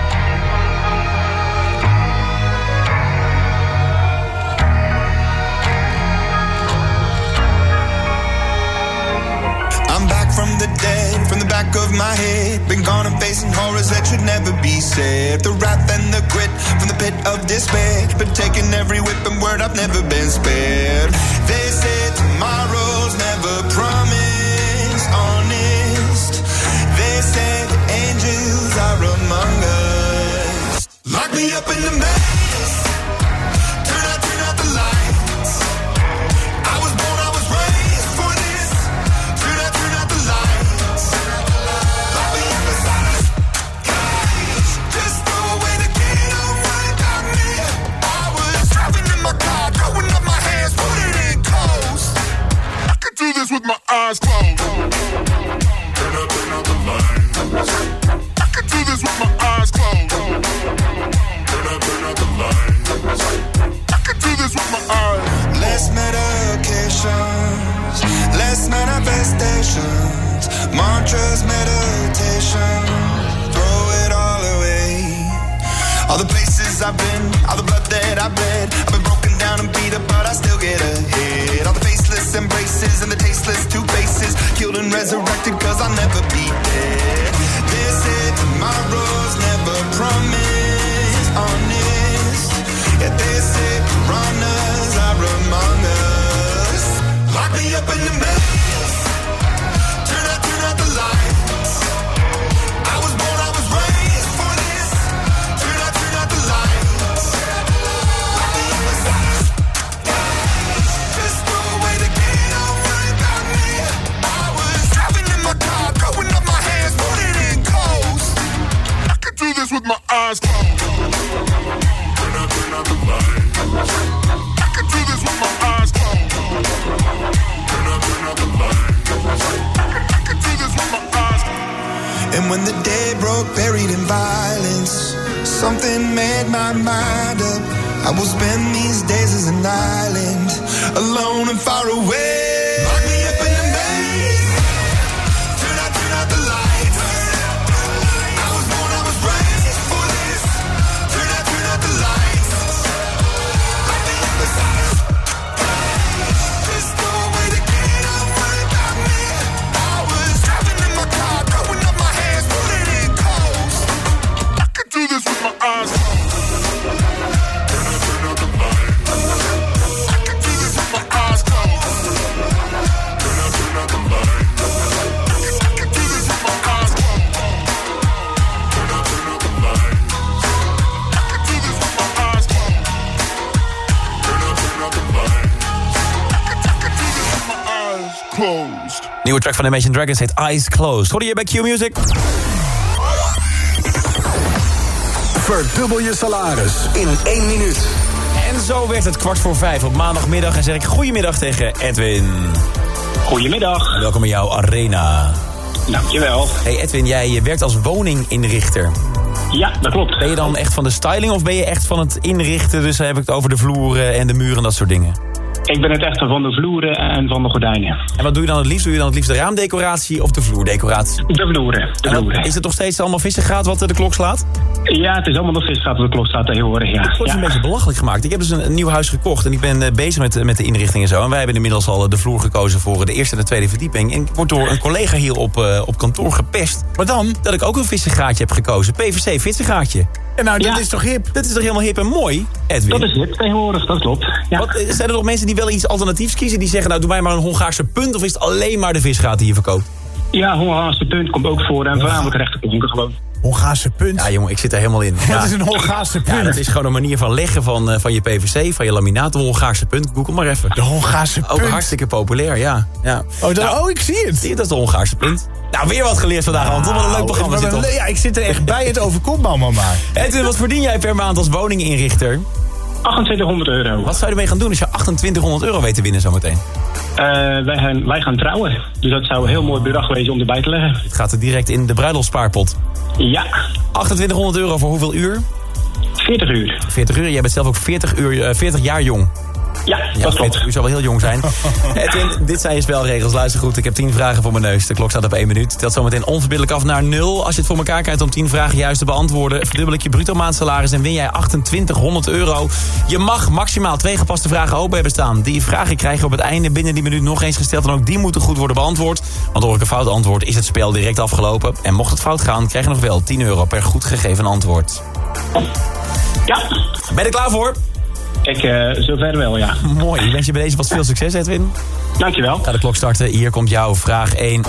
From the dead, from the back of my head. Been gone and facing horrors that should never be said. The wrath and the grit from the pit of despair. Been taking every whip and word, I've never been spared. They say tomorrow's never promised, honest. They say the angels are among us. Lock me up in the maze. Turn out, turn out the lights. I was born, I was raised for this. Turn out, turn out the lights. Lock me up inside this cage. Just throw away the key, don't worry about me. I was driving in my car, throwing up my hands, putting it in coast. I could do this with my eyes closed. Turn out, turn out the lights. I could do this with my eyes closed. Turn out, turn out the lights. I could do this with my eyes. Less medication affirmations, less manifestations, mantras, meditation, throw it all away. All the places I've been, all the blood that I've bled, I've been broken down and beat up, but I still get ahead. All the faceless embraces and the tasteless two faces, killed and resurrected cause I'll never be dead. They say tomorrow's never promised, honest. Yeah, they say piranhas are among us. Lock me up in the maze, turn out, turn out the lights. I was born, I was raised for this. Turn out, turn out the lights. Lock me up inside. Just throw away the key, don't worry about me. I was driving in my car, throwing up my hands, putting in coast. I can do this with my eyes closed. Turn out, turn out the lights. I can do this with my eyes closed. Turn out, turn out the lights. I can, I can do this with my eyes closed. And when the day broke, buried in violence, something made my mind up. I will spend these days as an island, alone and far away. Lock me up in the maze. Turn out, turn out the lights. I was born, I was raised for this. Turn out, turn out the lights. Lock me up inside. Just throw away the key, don't worry about me. I was driving in my car, throwing up my hands, putting in coast. I can do this with my eyes closed. Turn out, turn out the lights. I can do this with my eyes closed. Turn out, turn out the lights. I can do this with my eyes closed. Turn out, turn out the lights. I can do this with my eyes closed. Turn out, turn out the lights. I can, I can do this with my eyes closed. Nieuwe track van Imagine Dragons heet Eyes Closed. Hoor je bij Q Music? Verdubbel je salaris in één minuut. En zo werd het kwart voor vijf op maandagmiddag. En zeg ik goedemiddag tegen Edwin. Goedemiddag. En welkom in jouw arena. Dankjewel. Hey Edwin, jij werkt als woninginrichter. Ja, dat klopt. Ben je dan echt van de styling of ben je echt van het inrichten? Dus dan heb ik het over de vloeren en de muren en dat soort dingen. Ik ben het echt van de vloeren en van de gordijnen. En wat doe je dan het liefst? Doe je dan het liefst de raamdecoratie of de vloerdecoratie? De vloeren. De vloeren. Is het nog steeds allemaal vissengraat wat de klok slaat? Ja, het is allemaal nog vissengraat wat de klok slaat tegenwoordig, ja. Het wordt ja. een beetje belachelijk gemaakt. Ik heb dus een, een nieuw huis gekocht en ik ben uh, bezig met, met de inrichting en zo. En wij hebben inmiddels al uh, de vloer gekozen voor de eerste en de tweede verdieping. En ik word door een collega hier op, uh, op kantoor gepest. Maar dan dat ik ook een vissengraatje heb gekozen. P V C vissengraatje. En nou, dat ja. is toch hip? Dat is toch helemaal hip en mooi, Edwin? Dat is hip tegenwoordig, dat klopt. Ja. Wat, zijn er nog mensen die wel iets alternatiefs kiezen? Die zeggen, nou doe mij maar een Hongaarse punt. Of is het alleen maar de visgraat die je verkoopt? Ja, Hongaarse punt komt ook voor. En voornamelijk rechte planken gewoon. Hongaarse punt? Ja jongen, ik zit er helemaal in. Wat ja. is een Hongaarse punt? Ja, dat is gewoon een manier van leggen van, uh, van je P V C, van je laminaat. De Hongaarse punt, Google maar even. De Hongaarse punt? Ook hartstikke populair, ja. ja. Oh, dat, nou, oh, ik zie het. Zie je, dat is de Hongaarse punt. Nou, weer wat geleerd vandaag, Anton. Wat een leuk programma nou, zit op. Ja, ik zit er echt bij, het overkomt me allemaal maar. Edwin, wat verdien jij per maand als woninginrichter? achtentwintighonderd euro. Wat zou je ermee gaan doen als je achtentwintighonderd euro weet te winnen zometeen? Uh, wij, gaan, wij gaan trouwen. Dus dat zou een heel mooi bedrag wezen om erbij te leggen. Het gaat er direct in de bruiloftsspaarpot. Ja. achtentwintighonderd euro voor hoeveel uur? veertig uur. veertig uur. Jij bent zelf ook veertig, uur, uh, veertig jaar jong. Ja, ja, dat klopt. U zou wel heel jong zijn. Edwin, dit zijn je spelregels. Luister goed, ik heb tien vragen voor mijn neus. De klok staat op één minuut. Telt zometeen onverbiddelijk af naar nul. Als je het voor elkaar krijgt om tien vragen juist te beantwoorden, verdubbel ik je bruto maandsalaris en win jij achtentwintighonderd euro. Je mag maximaal twee gepaste vragen open hebben staan. Die vragen krijg je op het einde binnen die minuut nog eens gesteld. En ook die moeten goed worden beantwoord. Want door ik een fout antwoord is het spel direct afgelopen. En mocht het fout gaan, krijg je nog wel tien euro per goed gegeven antwoord. Ja. Ben je er klaar voor? Ik, uh, zover wel, ja. Mooi, ik wens je bij deze wat veel succes, Edwin. Dankjewel. Ga de klok starten, hier komt jouw vraag één.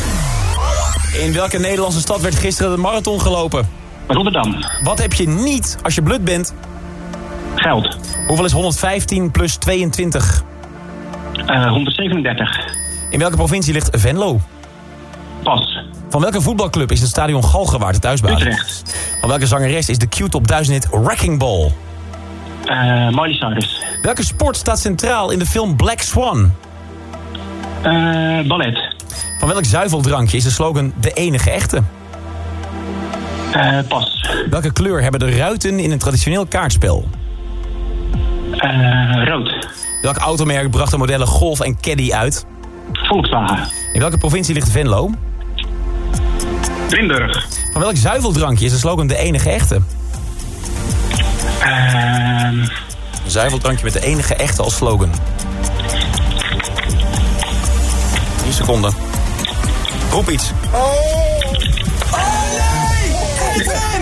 In welke Nederlandse stad werd gisteren de marathon gelopen? Rotterdam. Wat heb je niet als je blut bent? Geld. Hoeveel is honderdvijftien plus tweeëntwintig? Uh, honderdzevenendertig. In welke provincie ligt Venlo? Pas. Van welke voetbalclub is het stadion Galgenwaard de thuisbasis? Utrecht. Van welke zangeres is de Q-top duizend hit Wrecking Ball? Uh, Miley Cyrus. Welke sport staat centraal in de film Black Swan? Uh, ballet. Van welk zuiveldrankje is de slogan de enige echte? Uh, pas. Welke kleur hebben de ruiten in een traditioneel kaartspel? Uh, rood. Welk automerk bracht de modellen Golf en Caddy uit? Volkswagen. In welke provincie ligt Venlo? Limburg. Van welk zuiveldrankje is de slogan de enige echte? Ehm... Een zuiveldrankje met de enige echte als slogan. drie seconden. Roep iets. Oh! Oh nee!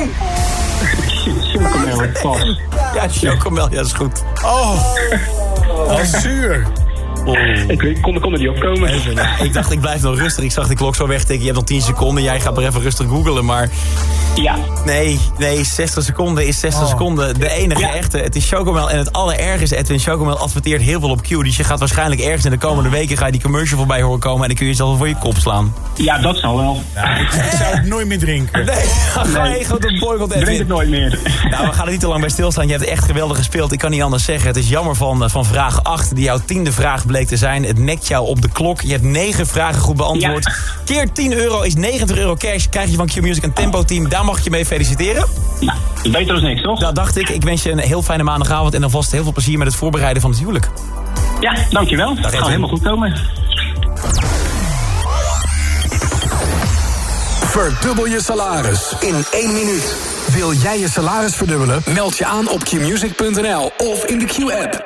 Chocomel. Ja, chocomel, ja, dat is goed. Oh, oh zuur. Oh. Ik kon, kon er niet opkomen. Even, ja, ik dacht, ik blijf nog rustig. Ik zag de klok zo wegtikken. Je hebt nog tien seconden. Jij gaat maar even rustig googlen, maar... Ja. Nee, nee, zestig seconden is zestig oh. seconden. De enige ja. echte. Het is Chocomel. En het allerergste is, Edwin, Chocomel adverteert heel veel op Q. Dus je gaat waarschijnlijk ergens in de komende weken... ga je die commercial voorbij horen komen... en dan kun je jezelf voor je kop slaan. Ja, dat zal wel. Ja, ik zou het nooit meer drinken. Nee, ga nee. je gewoon een boycott, Edwin. Drink het nooit meer. Nou, we gaan er niet te lang bij stilstaan. Je hebt echt geweldig gespeeld. Ik kan niet anders zeggen. Het is jammer van, van vraag acht, die jouw tiende vraag bleek te zijn. Het nekt jou op de klok. Je hebt negen vragen goed beantwoord. Ja. Keer tien euro is negentig euro cash. Krijg je van Q-Music een Tempo Team. Daar mag ik je mee feliciteren. Nou, beter dan niks, toch? Dat dacht ik. Ik wens je een heel fijne maandagavond. En alvast heel veel plezier met het voorbereiden van het huwelijk. Ja, dankjewel. Dat gaat helemaal goed komen. Verdubbel je salaris in één minuut. Wil jij je salaris verdubbelen? Meld je aan op q music punt n l of in de Q-app.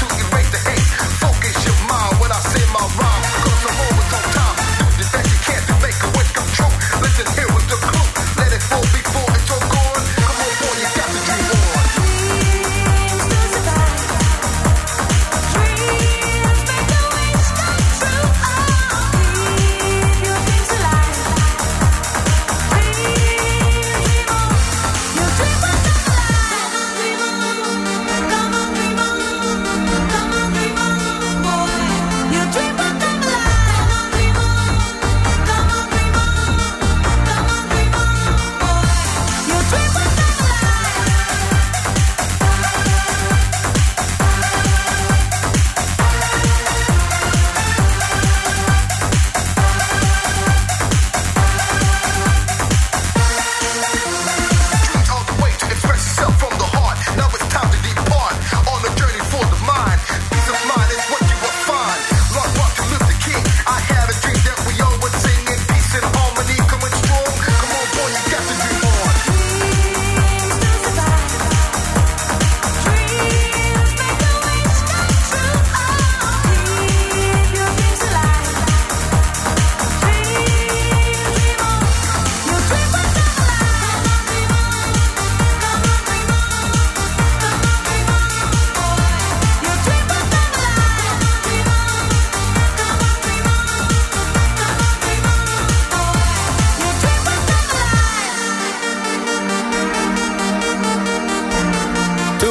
Focus your mind when I say my rhyme. Cause I'm always on time. Do the best you can.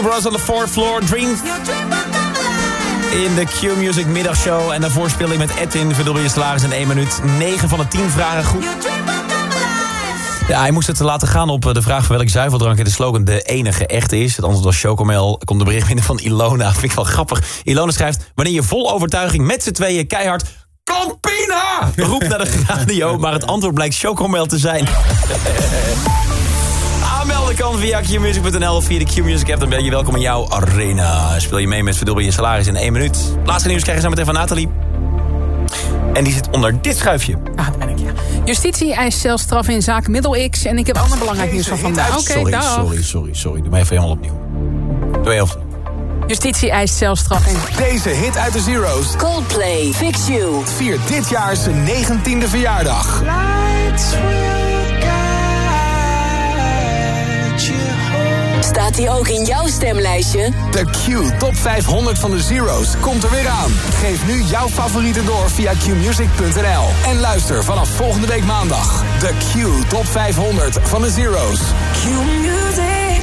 Bros on the fourth floor, Dream. In de Q-Music middagshow. En daarvoor speel ik met Edwin. Verdubbel je salaris in één minuut. negen van de tien vragen goed. Ja, hij moest het laten gaan op de vraag van welke zuiveldrank in de slogan de enige echte is. Het antwoord was Chocomel. Komt de bericht binnen van Ilona. Vind ik wel grappig. Ilona schrijft, wanneer je vol overtuiging met z'n tweeën keihard Campina roept naar de radio, maar het antwoord blijkt Chocomel te zijn. Aanmelden kan via Q music punt n l of via de Q-Music app. Dan ben je welkom in jouw arena. Speel je mee met Verdubbel je salaris in één minuut. Laatste nieuws krijg je zo meteen van Nathalie. En die zit onder dit schuifje. Ah, daar ben ik, ja. Justitie eist celstraf in zaak Middel-X. En ik heb ander belangrijk nieuws van vandaag. Oké, sorry, dag. sorry, sorry, sorry. Doe maar even helemaal opnieuw. Doe even opnieuw. Justitie eist celstraf in... Deze hit uit de Zero's. Coldplay, Fix You. Viert dit jaar zijn negentiende verjaardag. Staat hij ook in jouw stemlijstje? De Q Top vijfhonderd van de Zero's komt er weer aan. Geef nu jouw favorieten door via q music punt n l. En luister vanaf volgende week maandag. De Q Top vijfhonderd van de Zero's. Q-Music.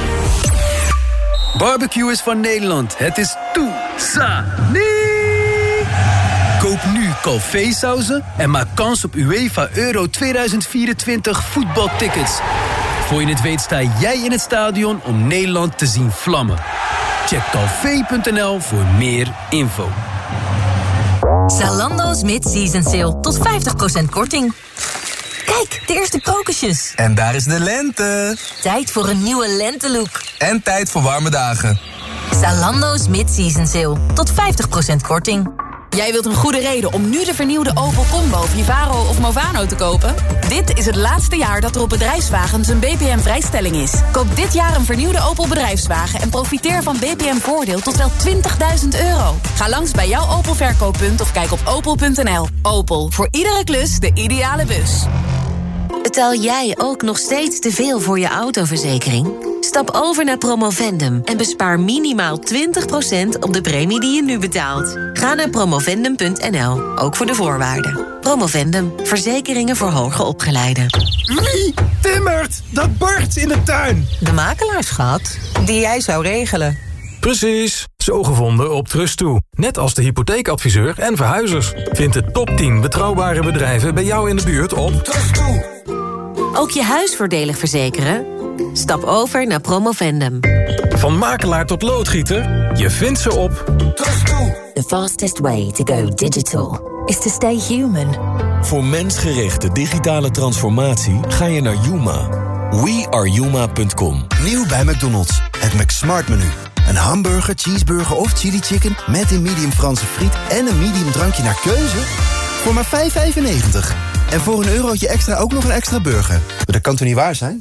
Barbecue is van Nederland. Het is Toesani. Koop nu Calvé-sauzen en maak kans op UEFA Euro tweeduizend vierentwintig voetbaltickets. Voor je het weet sta jij in het stadion om Nederland te zien vlammen. Check calvé punt n l voor meer info. Zalando's mid-season sale tot vijftig procent korting. Kijk, de eerste krokusjes. En daar is de lente. Tijd voor een nieuwe lentelook. En tijd voor warme dagen. Zalando's mid-season sale tot vijftig procent korting. Jij wilt een goede reden om nu de vernieuwde Opel Combo, Vivaro of Movano te kopen? Dit is het laatste jaar dat er op bedrijfswagens een B P M-vrijstelling is. Koop dit jaar een vernieuwde Opel bedrijfswagen en profiteer van B P M-voordeel tot wel twintigduizend euro. Ga langs bij jouw Opel-verkooppunt of kijk op opel punt n l. Opel, voor iedere klus de ideale bus. Betaal jij ook nog steeds te veel voor je autoverzekering? Stap over naar Promovendum en bespaar minimaal twintig procent op de premie die je nu betaalt. Ga naar promovendum punt n l, ook voor de voorwaarden. Promovendum, verzekeringen voor hoger opgeleiden. Wie timmert dat bord in de tuin? De makelaarsschat, die jij zou regelen. Precies, zo gevonden op Trustoo. Net als de hypotheekadviseur en verhuizers. Vind de top tien betrouwbare bedrijven bij jou in de buurt op Trustoo. Ook je huis voordelig verzekeren? Stap over naar Promovendum. Van makelaar tot loodgieter, je vindt ze op Trustoo. The fastest way to go digital is to stay human. Voor mensgerichte digitale transformatie ga je naar Yuma. we are yuma punt com. Nieuw bij McDonald's, het McSmart menu. Een hamburger, cheeseburger of chili chicken met een medium Franse friet en een medium drankje naar keuze voor maar vijf vijfennegentig. En voor een eurotje extra ook nog een extra burger. Dat kan toch niet waar zijn?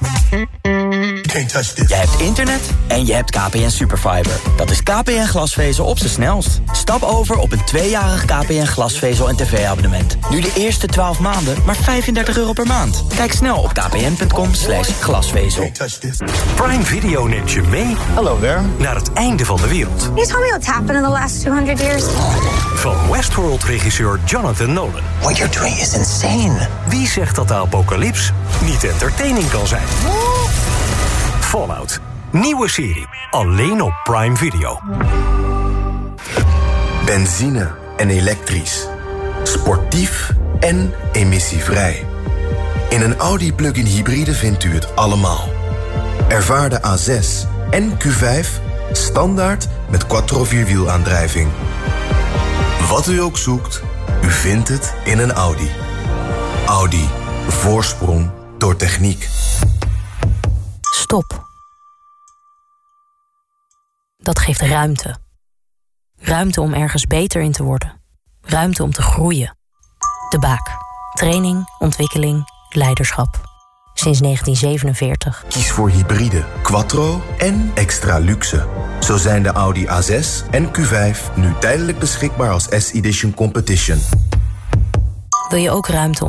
Je hebt internet en je hebt K P N Superfiber. Dat is K P N glasvezel op z'n snelst. Stap over op een tweejarig K P N glasvezel en tv-abonnement. Nu de eerste twaalf maanden maar vijfendertig euro per maand. Kijk snel op kpn.com slash glasvezel. Prime Video neemt je mee. Hello there. Naar het einde van de wereld. Can you tell me what's happened in the last two hundred years? Van Westworld-regisseur Jonathan Nolan. What you're doing is insane. Wie zegt dat de apocalyps niet entertaining kan zijn? Fallout. Nieuwe serie. Alleen op Prime Video. Benzine en elektrisch. Sportief en emissievrij. In een Audi plug-in hybride vindt u het allemaal. Ervaar de A zes en Q vijf standaard met quattro vierwielaandrijving. Wat u ook zoekt, u vindt het in een Audi. Audi. Voorsprong door techniek. Stop. Dat geeft ruimte. Ruimte om ergens beter in te worden. Ruimte om te groeien. De Baak. Training, ontwikkeling, leiderschap. Sinds negentien zevenenveertig. Kies voor hybride, quattro en extra luxe. Zo zijn de Audi A zes en Q vijf nu tijdelijk beschikbaar als S-Edition Competition. Wil je ook ruimte om